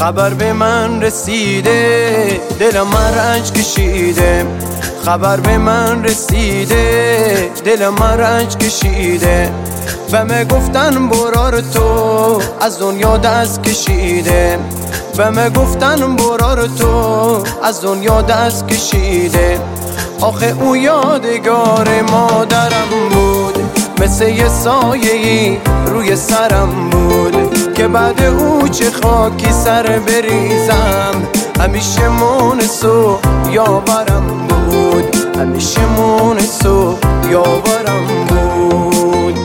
خبر به من رسیده، دلم رنج کشیده. خبر به من رسیده، دلم رنج کشیده. بهم گفتن برار تو از دنیا دست کشیده. بهم گفتن برار تو از دنیا دست کشیده. آخه او یادگار مادرم بود، مثل یه سایه‌ای روی سرم بود، که بعد او چه خاکی سر بریزم. همیشه مونس و یاورم بود، همیشه مونس و یاورم بود.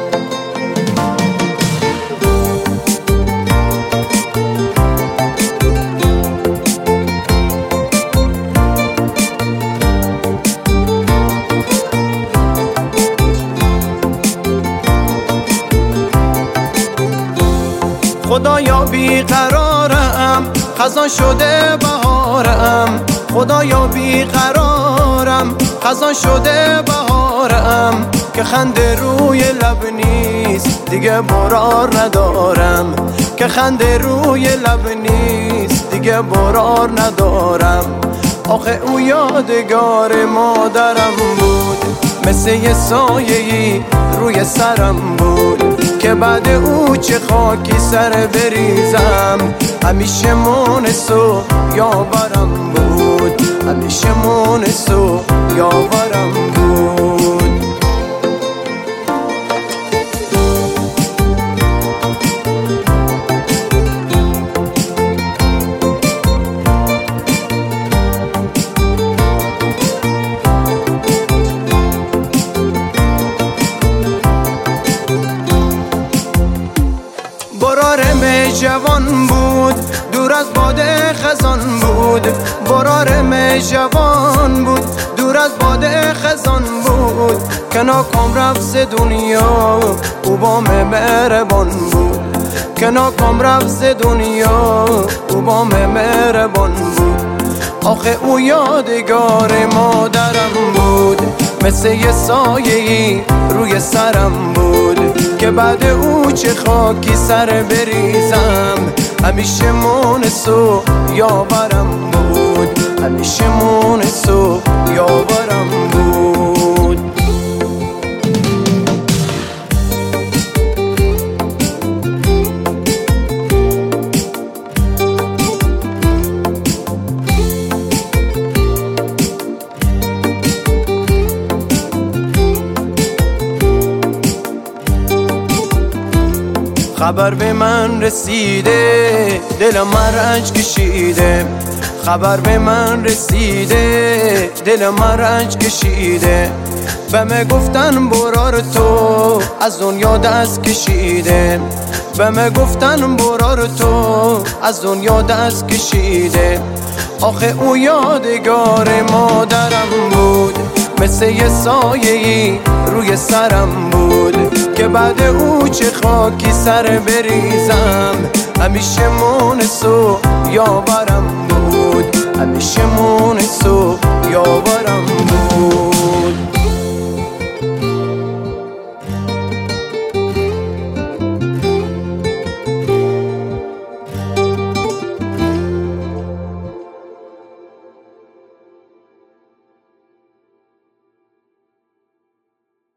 خدایا بیقرارم، خزان شده بهارم. خدایا بیقرارم، خزان شده بهارم. که خنده روی لب نیست دیگه برار ندارم. که خنده روی لب نیست دیگه برار ندارم. آخه او یادگار مادرم بود، مثل یه سایه‌ای روی سرم بود، که بعد او چه خاکی سر بریزم. همیشه مونس و یاورم بود، همیشه مونس و یاورم بود. برارم جوان بود، دور از باد خزان بود. برارم جوان بود، دور از باد خزان بود. که ناکام رفت دنیا او با مهربان بود. که ناکام رفت دنیا او با مهربان بود. آخه او یادگار مادرم بود، مثل یه سایه‌ای روی سرم بود، که بعد او چه خاکی سر بریزم. همیشه مونس و یاورم بود، همیشه مونس و یاورم بود. خبر به من رسیده، دلم رنج کشیده. خبر به من رسیده، دلم رنج کشیده. بهم گفتن برار تو از دنیا دست کشیده. بهم گفتن برار تو از دنیا دست کشیده. آخه او یادگار مادرم بود، مثل یه سایه‌ای روی سرم بود، که بعد او چه خاکی سر بریزم. همیشه مونس و یاورم بود، همیشه مونس و یاورم